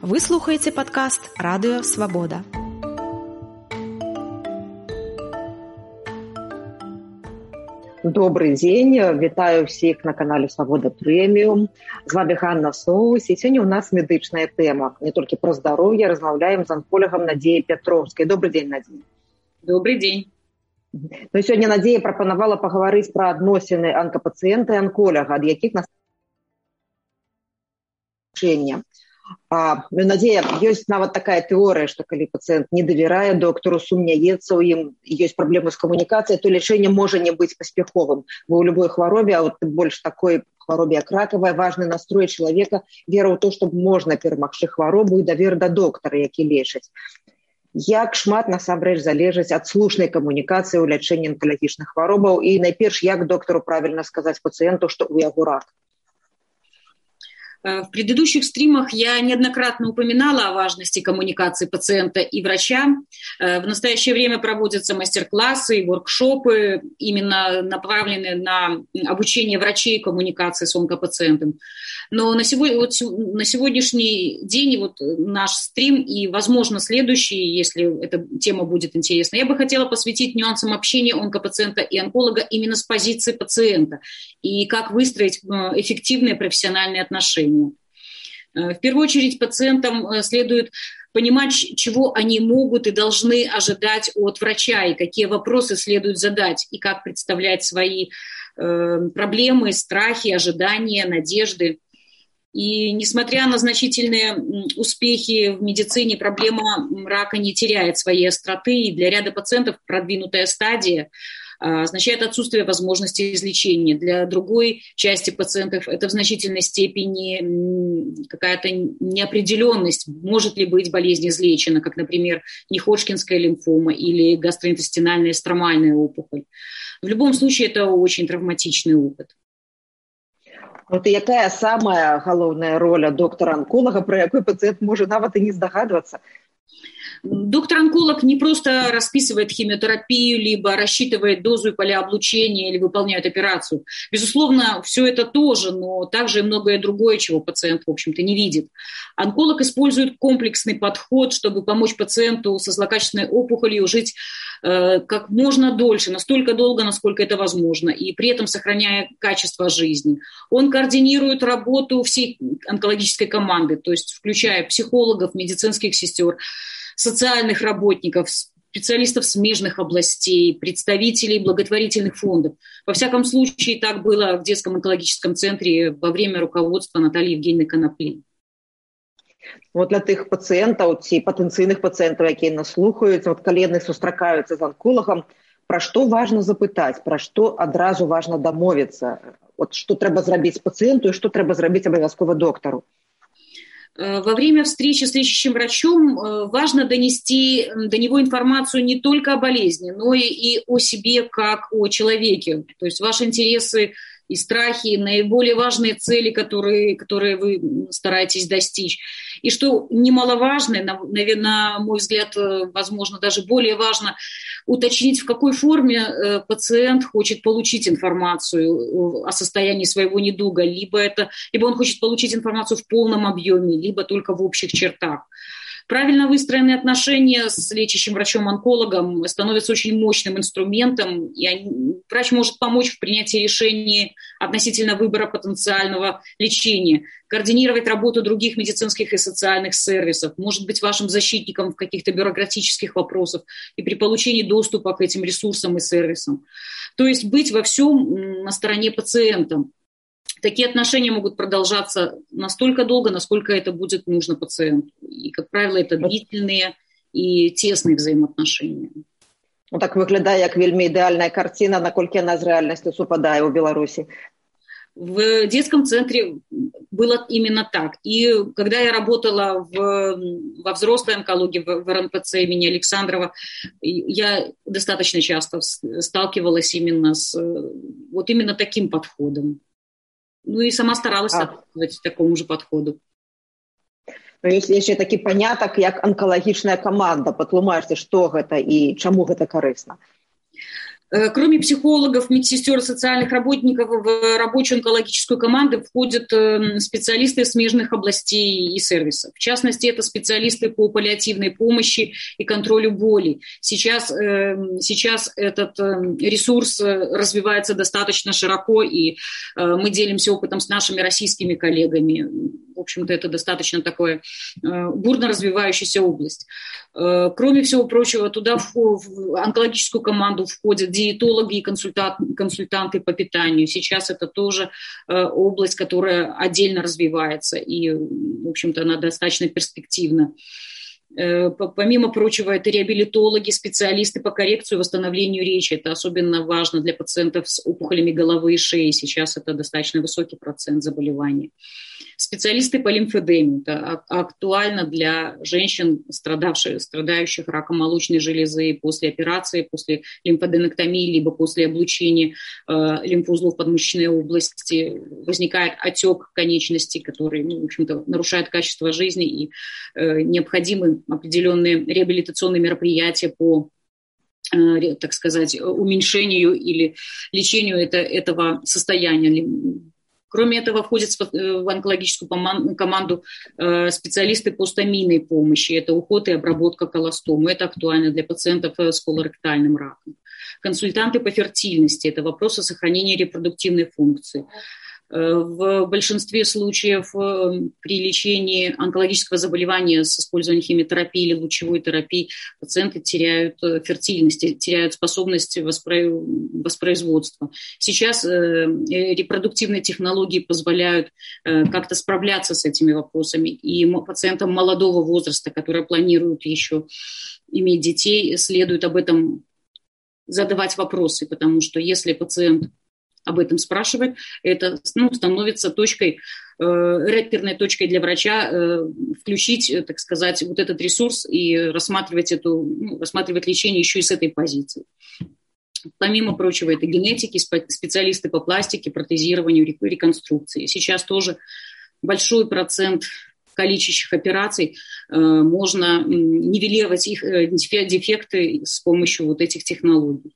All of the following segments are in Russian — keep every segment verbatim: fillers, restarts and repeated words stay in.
Вы слухаеце падкаст Радыё Свабода. Добрый день, вітаю всіх на канале Свабода Прэміум. З вами Ганна Соус, і сёння у нас медычная тэма. Не толькі про здароўе, размаўляем з анколагам Надзеяй Пятроўскай. Добрый день, Надзея. Добрый день. Ну і сёння Надзея прапанавала пагаварыць пра адносіны анкапацыента і анколага, ад якіх нас лячэння. А, ну, Надзея, ёсць нават такая тэорыя, што калі пацыент не давярае доктару, сумняецца ў ім, ёсць праблемы з камунікацыяй, то лячэнне можа не быць паспяховым. Бо ў любой хваробе, а от больш такой хваробе, як ракавая, важны настрой чалавека, вера ў то, што можна перамагчы хваробу і давер да доктара, які лечыць. Як шмат насамрэч залежыць ад слушнай камунікацыі ў лячэнні анкалагічных хваробаў і найперш, як доктару правільна сказаць пацыенту, што ў яго рак? В предыдущих стримах я неоднократно упоминала о важности коммуникации пациента и врача. В настоящее время проводятся мастер-классы и воркшопы, именно направленные на обучение врачей коммуникации с онкопациентом. Но на, сегодня, вот, на сегодняшний день вот наш стрим и, возможно, следующий, если эта тема будет интересна, я бы хотела посвятить нюансам общения онкопациента и онколога именно с позиции пациента и как выстроить эффективные профессиональные отношения. В первую очередь пациентам следует понимать, чего они могут и должны ожидать от врача, и какие вопросы следует задать, и как представлять свои э, проблемы, страхи, ожидания, надежды. И несмотря на значительные успехи в медицине, проблема рака не теряет своей остроты, и для ряда пациентов продвинутая стадия означает отсутствие возможности излечения. Для другой части пациентов это в значительной степени какая-то неопределенность, может ли быть болезнь излечена, как, например, неходжкинская лимфома или гастроинтестинальная стромальная опухоль. В любом случае это очень травматичный опыт. Вот и якая самая галоўная роля доктора-онколога, про якой пациент может нават и не здогадываться? Доктор-онколог не просто расписывает химиотерапию, либо рассчитывает дозу и полеоблучения, или выполняет операцию. Безусловно, все это тоже, но также и многое другое, чего пациент, в общем-то, не видит. Онколог использует комплексный подход, чтобы помочь пациенту со злокачественной опухолью жить э, как можно дольше, настолько долго, насколько это возможно, и при этом сохраняя качество жизни. Он координирует работу всей онкологической команды, то есть включая психологов, медицинских сестер, социальных работников, специалистов смежных областей, представителей благотворительных фондов. Во всяком случае, так было в детском онкологическом центре во время руководства Натальи Евгеньевны Конопли. Вот для тых пациентов, ці потенційных пациентов, які нас слухаюць, вот калі яны сустракаюцца з онколагом, пра што важна запытаць, пра што адразу важна дамовіцца, вот што трэба зрабіць пациенту и что трэба зрабіць абавязкова доктору? Во время встречи с лечащим врачом важно донести до него информацию не только о болезни, но и о себе как о человеке. То есть ваши интересы и страхи, наиболее важные цели, которые, которые вы стараетесь достичь. И что немаловажно, на, на мой взгляд, возможно, даже более важно, уточнить, в какой форме пациент хочет получить информацию о состоянии своего недуга. Либо, это, либо он хочет получить информацию в полном объеме, либо только в общих чертах. Правильно выстроенные отношения с лечащим врачом-онкологом становятся очень мощным инструментом, и они, врач может помочь в принятии решений относительно выбора потенциального лечения, координировать работу других медицинских и социальных сервисов, может быть вашим защитником в каких-то бюрократических вопросах и при получении доступа к этим ресурсам и сервисам. То есть быть во всем на стороне пациента. Такие отношения могут продолжаться настолько долго, насколько это будет нужно пациенту. И, как правило, это длительные и тесные взаимоотношения. Ну, так выглядае як вельмі ідэальная картина, наколькі яна з рэальнасцю супадае ў Беларуси. В детском центре было именно так. И когда я работала в, во взрослой онкологии, в эр эн пэ цэ имени Александрова, я достаточно часто сталкивалась именно с вот именно таким подходом. Ну и сама старалась соответствовать а. такому же подходу. Ну, если еще такі поняток, як онкалагічная команда, патлумачце, што гэта і чаму гэта карысна? Кроме психологов, медсестер и социальных работников, в рабочую онкологическую команду входят специалисты смежных областей и сервисов. В частности, это специалисты по паллиативной помощи и контролю боли. Сейчас, сейчас этот ресурс развивается достаточно широко, и мы делимся опытом с нашими российскими коллегами. В общем-то, это достаточно такая бурно развивающаяся область. Кроме всего прочего, туда в онкологическую команду входят диетологи и консультанты, консультанты по питанию. Сейчас это тоже область, которая отдельно развивается, и, в общем-то, она достаточно перспективна. Помимо прочего, это реабилитологи, специалисты по коррекции и восстановлению речи. Это особенно важно для пациентов с опухолями головы и шеи. Сейчас это достаточно высокий процент заболеваний. Специалисты по лимфедеме. Это актуально для женщин, страдавших, страдающих раком молочной железы после операции, после лимфоденоктомии, либо после облучения э, лимфоузлов подмышечной области. Возникает отек конечностей, который, ну, в общем-то, нарушает качество жизни, и э, необходимы определенные реабилитационные мероприятия по, э, так сказать, уменьшению или лечению это, этого состояния. Кроме этого, входят в онкологическую команду специалисты по стомийной помощи. Это уход и обработка колостомы. Это актуально для пациентов с колоректальным раком. Консультанты по фертильности. Это вопросы сохранения репродуктивной функции. В большинстве случаев при лечении онкологического заболевания с использованием химиотерапии или лучевой терапии пациенты теряют фертильность, теряют способность воспроизводства. Сейчас репродуктивные технологии позволяют как-то справляться с этими вопросами. И пациентам молодого возраста, которые планируют еще иметь детей, следует об этом задавать вопросы, потому что если пациент об этом спрашивать, это, ну, становится точкой, э, реперной точкой для врача э, включить, так сказать, вот этот ресурс и рассматривать, эту, ну, рассматривать лечение еще и с этой позиции. Помимо прочего, это генетики, специалисты по пластике, протезированию, реконструкции. Сейчас тоже большой процент калечащих операций э, можно нивелировать их э, дефекты с помощью вот этих технологий.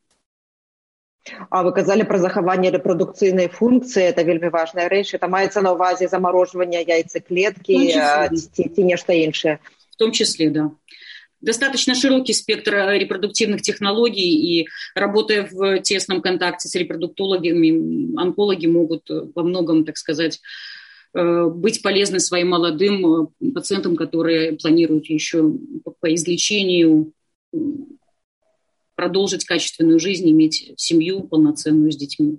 А вы казали про захаванне рэпрадукцыйнай функцыі, это вельмі важная рэч, это маецца на ўвазе замарожвання яйцаклеткі ці, ці нешта іншае? В том числе, да. Достаточно широкий спектр репродуктивных технологий, и работая в тесном контакте с репродуктологами, онкологи могут во многом, так сказать, быть полезны своим молодым пациентам, которые планируют еще по излечению продолжить качественную жизнь, иметь семью полноценную с детьми.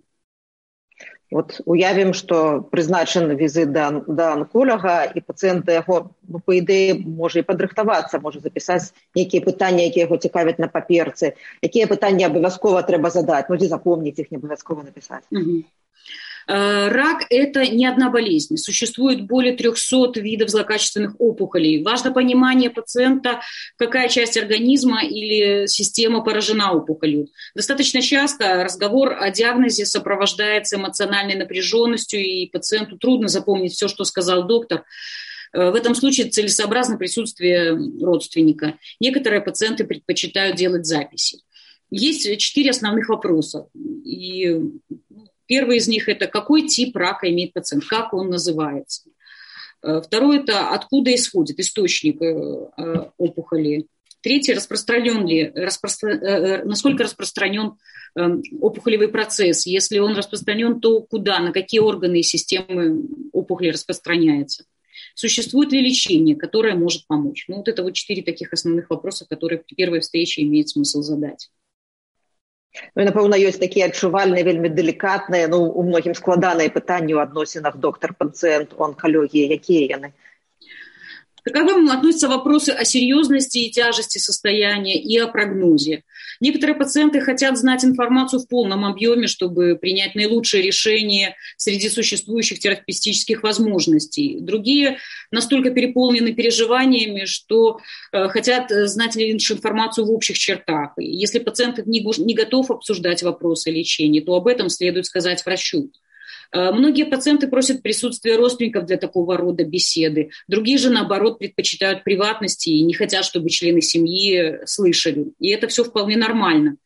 Вот уявім, што прызначаны візит да, да онколога, і пацыент яго, ну, па ідэі, можа і падрыхтавацца, можа запісаць нейкія пытанні, якія яго цікавяць на паперцы, якія пытанні абавязкова трэба задаць, ну, ці запомніць іх, не абавязкова напісаць. Угу. Рак – это не одна болезнь. Существует более трехсот видов злокачественных опухолей. Важно понимание пациента, какая часть организма или система поражена опухолью. Достаточно часто разговор о диагнозе сопровождается эмоциональной напряженностью, и пациенту трудно запомнить все, что сказал доктор. В этом случае целесообразно присутствие родственника. Некоторые пациенты предпочитают делать записи. Есть четыре основных вопроса. И первый из них – это какой тип рака имеет пациент, как он называется. Второй – это откуда исходит источник опухоли. Третий – распространен ли, распростра... насколько распространен опухолевый процесс. Если он распространен, то куда, на какие органы и системы опухоли распространяется. Существует ли лечение, которое может помочь. Ну, вот это вот четыре таких основных вопроса, которые при первой встрече имеет смысл задать. Ну, і, напэўна, ёсць такія адчувальныя, вельмі далікатныя, ну, у многім складаныя пытанні ў адносінах доктар-пацыент у онкалогіі. Якія яны? Таковым относятся вопросы о серьезности и тяжести состояния и о прогнозе. Некоторые пациенты хотят знать информацию в полном объеме, чтобы принять наилучшее решение среди существующих терапевтических возможностей. Другие настолько переполнены переживаниями, что э, хотят знать лишь информацию в общих чертах. И если пациент не, не готов обсуждать вопросы лечения, то об этом следует сказать врачу. Многие пациенты просят присутствия родственников для такого рода беседы. Другие же, наоборот, предпочитают приватности и не хотят, чтобы члены семьи слышали. И это все вполне нормально. В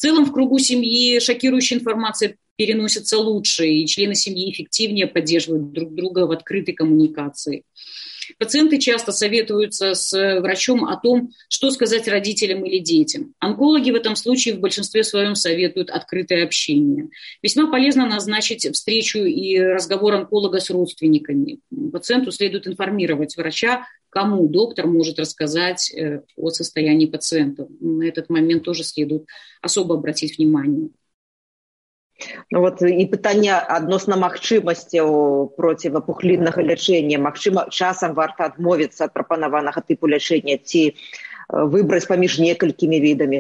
целом в кругу семьи шокирующая информация переносится лучше, и члены семьи эффективнее поддерживают друг друга в открытой коммуникации. Пациенты часто советуются с врачом о том, что сказать родителям или детям. Онкологи в этом случае в большинстве своем советуют открытое общение. Весьма полезно назначить встречу и разговор онколога с родственниками. Пациенту следует информировать врача, кому доктор может рассказать о состоянии пациента. На этот момент тоже следует особо обратить внимание. Ну вот і питання адносна магчымасцяў процівапухліннага лячэння. Магчыма, часам варта адмовіцца ад прапанаванага тыпу лячэння ці выбраць паміж некалькімі відамі.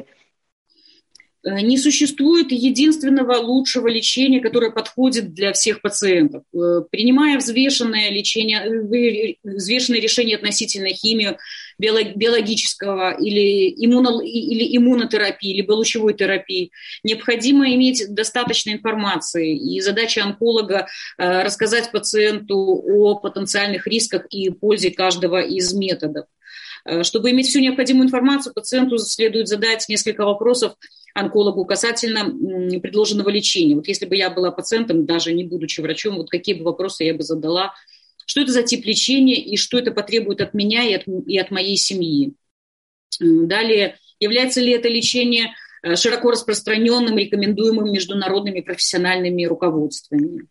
Не существует единственного лучшего лечения, которое подходит для всех пациентов. Принимая взвешенное лечение, взвешенное решение относительно химии, биологического или, иммуно, или иммунотерапии, либо лучевой терапии, необходимо иметь достаточно информации. И задача онколога рассказать пациенту о потенциальных рисках и пользе каждого из методов. Чтобы иметь всю необходимую информацию, пациенту следует задать несколько вопросов онкологу касательно предложенного лечения. Вот если бы я была пациентом, даже не будучи врачом, вот какие бы вопросы я бы задала, что это за тип лечения и что это потребует от меня и от, и от моей семьи. Далее, является ли это лечение широко распространенным, рекомендуемым международными профессиональными руководствами.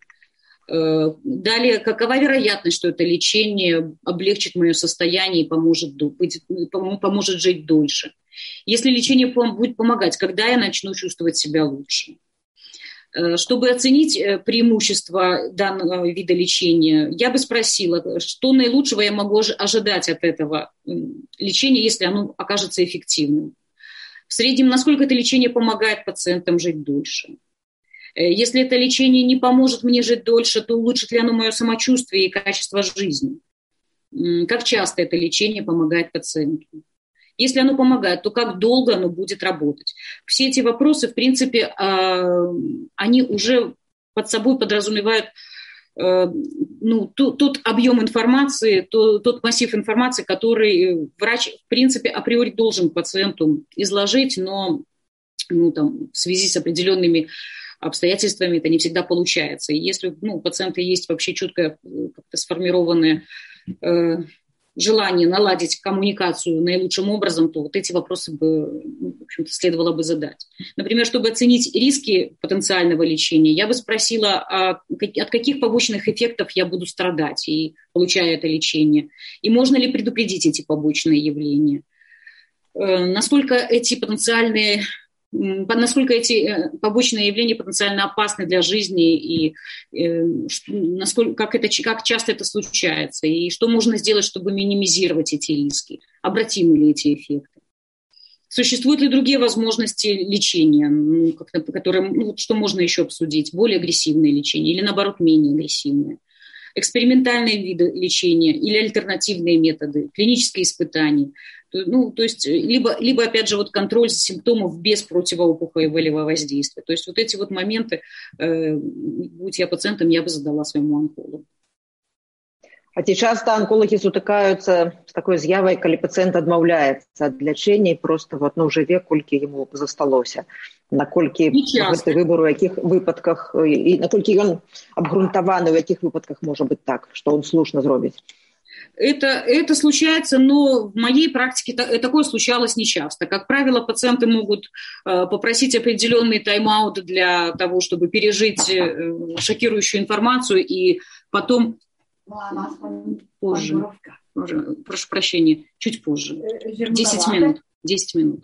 Далее, какова вероятность, что это лечение облегчит мое состояние и поможет, поможет жить дольше? Если лечение будет помогать, когда я начну чувствовать себя лучше? Чтобы оценить преимущества данного вида лечения, я бы спросила, что наилучшего я могу ожидать от этого лечения, если оно окажется эффективным. В среднем, насколько это лечение помогает пациентам жить дольше? Если это лечение не поможет мне жить дольше, то улучшит ли оно мое самочувствие и качество жизни? Как часто это лечение помогает пациенту? Если оно помогает, то как долго оно будет работать? Все эти вопросы, в принципе, они уже под собой подразумевают ну, тот объем информации, тот массив информации, который врач, в принципе, априори должен пациенту изложить, но ну, там, в связи с определенными обстоятельствами это не всегда получается. И если ну, у пациента есть вообще четко как-то сформированное э, желание наладить коммуникацию наилучшим образом, то вот эти вопросы бы, ну, в общем-то, следовало бы задать. Например, чтобы оценить риски потенциального лечения, я бы спросила, а от каких побочных эффектов я буду страдать, и получая это лечение, и можно ли предупредить эти побочные явления, э, насколько эти потенциальные насколько эти побочные явления потенциально опасны для жизни и э, насколько, как, это, как часто это случается, и что можно сделать, чтобы минимизировать эти риски, обратимы ли эти эффекты. Существуют ли другие возможности лечения, ну, как, которые, ну, что можно еще обсудить, более агрессивное лечение или, наоборот, менее агрессивное, экспериментальные виды лечения или альтернативные методы, клинические испытания. Ну, то есть, либо, либо, опять же, вот контроль симптомов без противоопухолевого воздействия. То есть вот эти вот моменты, э, будь я пациентом, я бы задала своему онкологу. А ці часто онкологи сутыкаюцца з такой з'явай, калі пацыент адмаўляецца ад лячэння і проста вот, ну, жыве, колькі яму засталося. Наколькі гэты выбор у якіх выпадках, і наколькі ён абгрунтаваны, у якіх выпадках можа быць так, што он слушна зробіць. Это, это случается, но в моей практике такое случалось нечасто. Как правило, пациенты могут попросить определенный тайм-аут для того, чтобы пережить шокирующую информацию, и потом позже, прошу прощения, чуть позже, десять минут, десять минут.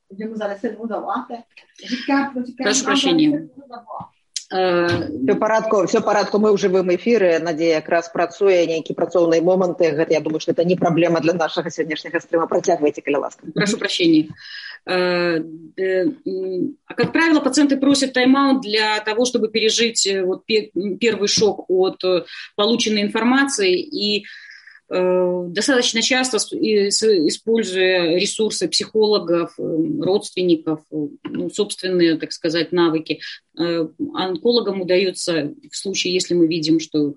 Прошу прощения. Все парадку, все парадку, мы ў жывым эфіры, Надзея якраз працуе, нейкі працоўныя моманты, гэта, я думаю, что это не проблема для нашего сегодняшнего стрима. Працягвайце, калі ласка. Прошу прощения. А как правило, пациенты просят тайм-аут для того, чтобы пережить вот первый шок от полученной информации, и достаточно часто, используя ресурсы психологов, родственников, ну, собственные, так сказать, навыки, онкологам удается, в случае, если мы видим, что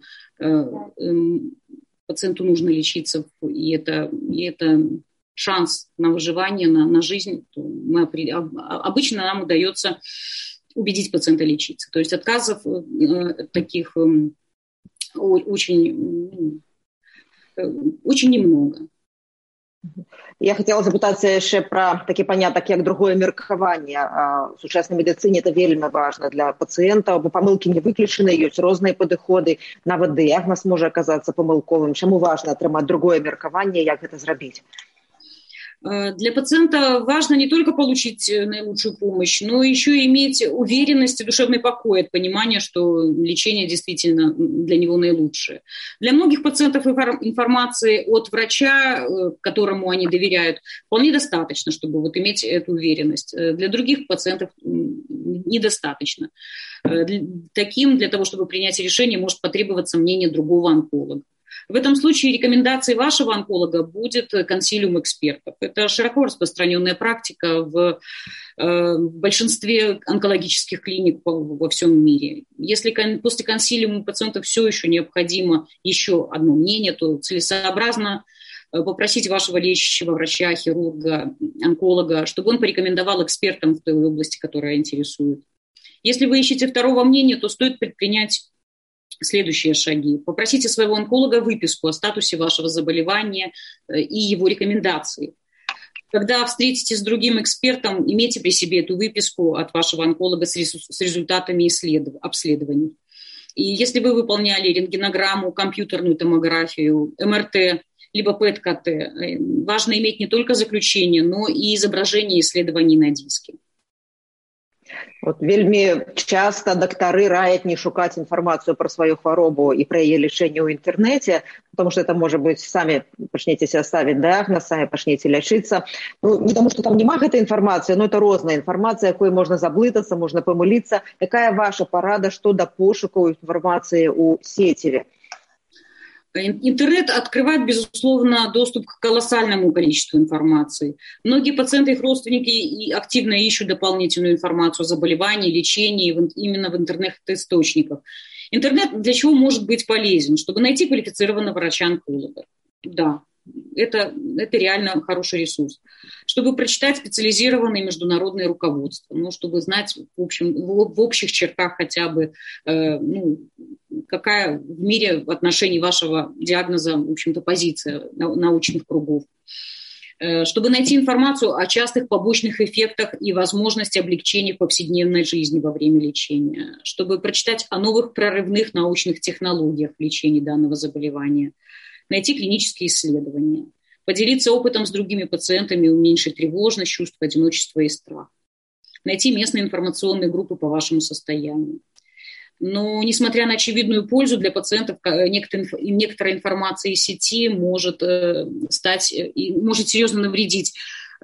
пациенту нужно лечиться, и это, и это шанс на выживание, на, на жизнь, то мы, обычно нам удается убедить пациента лечиться. То есть отказов таких очень, очень немного. Я хотела запытацца яшчэ пра такі панятак як другое меркаванне. У сучаснай медыцыне это вельмі важна для пацыентаў, бо памылкі не выключаны, ёсць розныя падыходы, нават дыягназ можа аказацца памылковым. Чаму важна атрымаць другое меркаванне, як гэта зрабіць? Для пациента важно не только получить наилучшую помощь, но еще и иметь уверенность и душевный покой от понимания, что лечение действительно для него наилучшее. Для многих пациентов информации от врача, которому они доверяют, вполне достаточно, чтобы вот иметь эту уверенность. Для других пациентов недостаточно. Таким, для того, чтобы принять решение, может потребоваться мнение другого онколога. В этом случае рекомендацией вашего онколога будет консилиум экспертов. Это широко распространенная практика в, э, в большинстве онкологических клиник по, во всем мире. Если кон, после консилиума пациенту все еще необходимо еще одно мнение, то целесообразно попросить вашего лечащего врача, хирурга, онколога, чтобы он порекомендовал экспертам в той области, которая интересует. Если вы ищете второго мнения, то стоит предпринять следующие шаги. Попросите своего онколога выписку о статусе вашего заболевания и его рекомендации. Когда встретитесь с другим экспертом, имейте при себе эту выписку от вашего онколога с результатами исследов... обследований. И если вы выполняли рентгенограмму, компьютерную томографию, эм эр тэ, либо пэ эт ка тэ, важно иметь не только заключение, но и изображение исследований на диске. Вот вельмі часто доктары раяць не шукаць інфармацыю пра сваю хваробу і пра яе лячэнне ў інтэрнэце, потому что это может быть, сами пачнеце себе ставить диагноз, сами пачнеце лячыцца. Ну, не тому, что там нема гэтай інфармацыі, но это розная інфармацыя, якой можна заблытацца, можна памыліцца. Якая ваша парада, што да пошуку інфармацыі ў сеціве? Интернет открывает, безусловно, доступ к колоссальному количеству информации. Многие пациенты и их родственники активно ищут дополнительную информацию о заболевании, лечении именно в интернет-источниках. Интернет для чего может быть полезен? Чтобы найти квалифицированного врача-онколога. Да, это, это реально хороший ресурс. Чтобы прочитать специализированные международные руководства, ну, чтобы знать в, общем, в, в общих чертах хотя бы, э, ну, какая в мире в отношении вашего диагноза, в общем-то, позиция научных кругов. Э, чтобы найти информацию о частых побочных эффектах и возможности облегчения повседневной жизни во время лечения. Чтобы прочитать о новых прорывных научных технологиях в лечении данного заболевания. Найти клинические исследования, поделиться опытом с другими пациентами, уменьшить тревожность, чувство одиночества и страх. Найти местные информационные группы по вашему состоянию. Но, несмотря на очевидную пользу для пациентов, некоторая информация из сети может стать и может серьезно навредить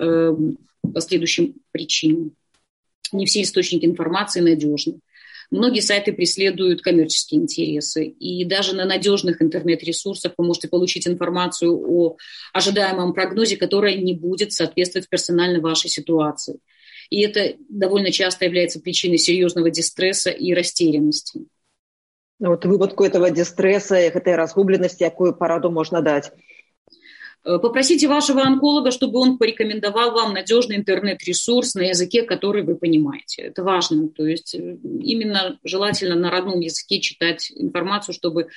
по следующим причинам. Не все источники информации надежны. Многие сайты преследуют коммерческие интересы, и даже на надежных интернет-ресурсах вы можете получить информацию о ожидаемом прогнозе, которая не будет соответствовать персонально вашей ситуации. И это довольно часто является причиной серьезного дистресса и растерянности. Вот в выпадку этого дистресса, этой разгубленности, какую пораду можно дать? Попросите вашего онколога, чтобы он порекомендовал вам надежный интернет-ресурс на языке, который вы понимаете. Это важно. То есть именно желательно на родном языке читать информацию, чтобы,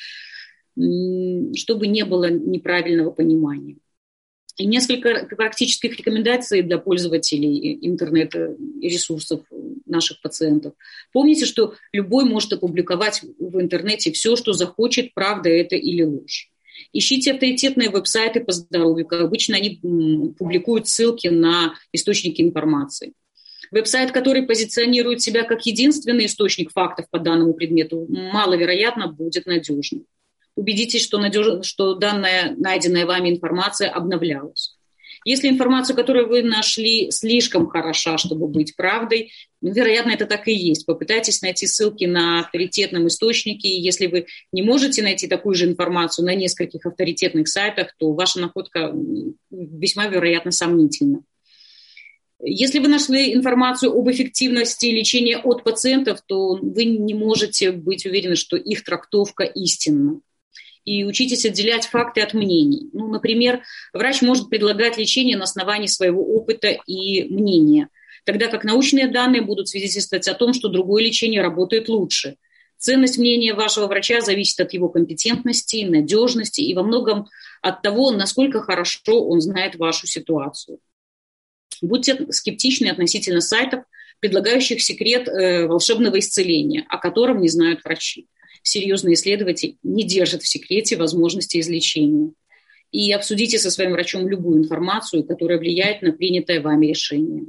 чтобы не было неправильного понимания. И несколько практических рекомендаций для пользователей интернет-ресурсов наших пациентов. Помните, что любой может опубликовать в интернете все, что захочет, правда это или ложь. Ищите авторитетные веб-сайты по здоровью, как обычно они публикуют ссылки на источники информации. Веб-сайт, который позиционирует себя как единственный источник фактов по данному предмету, маловероятно будет надежным. Убедитесь, что, надеж... что данная найденная вами информация обновлялась. Если информация, которую вы нашли, слишком хороша, чтобы быть правдой, ну, вероятно, это так и есть. Попытайтесь найти ссылки на авторитетном источнике, и если вы не можете найти такую же информацию на нескольких авторитетных сайтах, то ваша находка весьма, вероятно, сомнительна. Если вы нашли информацию об эффективности лечения от пациентов, то вы не можете быть уверены, что их трактовка истинна. И учитесь отделять факты от мнений. Ну, например, врач может предлагать лечение на основании своего опыта и мнения. тогда как научные данные будут свидетельствовать о том, что другое лечение работает лучше. Ценность мнения вашего врача зависит от его компетентности, надежности и во многом от того, насколько хорошо он знает вашу ситуацию. Будьте скептичны относительно сайтов, предлагающих секрет э, волшебного исцеления, о котором не знают врачи. Серьезные исследователи не держат в секрете возможности излечения. И обсудите со своим врачом любую информацию, которая влияет на принятое вами решение.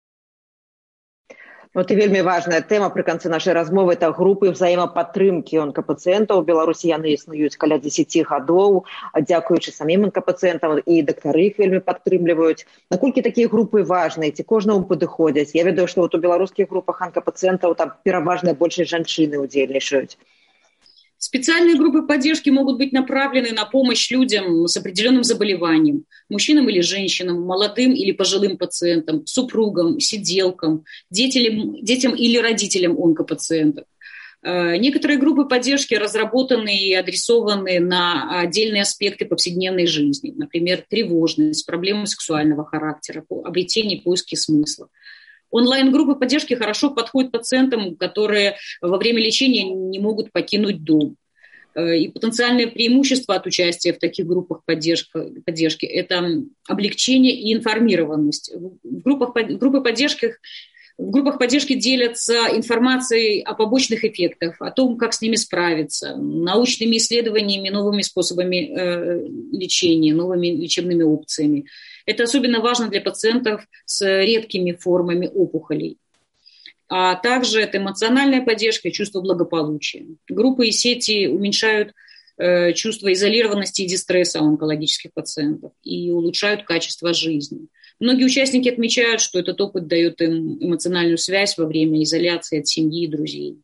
Вот і вельмі важная тэма пры канцы нашай размовы – это групы взаемападтрымкі онкапацыентаў. У Беларусі яны існуюць каля дзесяці гадоў, дзякуючы самім онкапацыентам, і дактары іх вельмі падтрымліваюць. Наколькі такія групы важныя, ці кожнаму падыходзяць? Я ведаю, што вот у беларускіх групах онкапацыентаў там пераважная большасць жанчыны удзельнічаюць. Специальные группы поддержки могут быть направлены на помощь людям с определенным заболеванием, мужчинам или женщинам, молодым или пожилым пациентам, супругам, сиделкам, детям, детям или родителям онкопациентов. Некоторые группы поддержки разработаны и адресованы на отдельные аспекты повседневной жизни, например, тревожность, проблемы сексуального характера, обретение и поиски смысла. Онлайн-группы поддержки хорошо подходят пациентам, которые во время лечения не могут покинуть дом. И потенциальное преимущество от участия в таких группах поддержки, поддержки – это облегчение и информированность. В группах, группы поддержки, в группах поддержки делятся информацией о побочных эффектах, о том, как с ними справиться, научными исследованиями, новыми способами э, лечения, новыми лечебными опциями. Это особенно важно для пациентов с редкими формами опухолей. А также это эмоциональная поддержка и чувство благополучия. Группы и сети уменьшают э, чувство изолированности и дистресса у онкологических пациентов и улучшают качество жизни. Многие участники отмечают, что этот опыт дает им эмоциональную связь во время изоляции от семьи и друзей.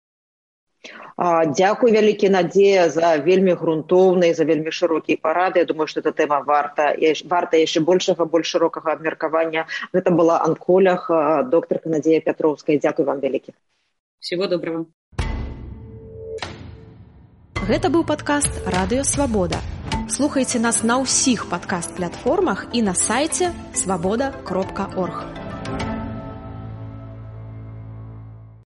Дзякуй вялікі, Надзея, за вельмі грунтоўныя, за вельмі шырокія парады. Я думаю, што эта тэма варта, варта яшчэ большага, больш шырокага абмеркавання. Гэта была анколог, доктарка Надзея Пятроўская. Дзякуй вам вялікі. Всего доброго. Гэта быў падкаст «Радыё Свабода». Слухайце нас на ўсіх падкаст-платформах і на сайце свабода кропка орг.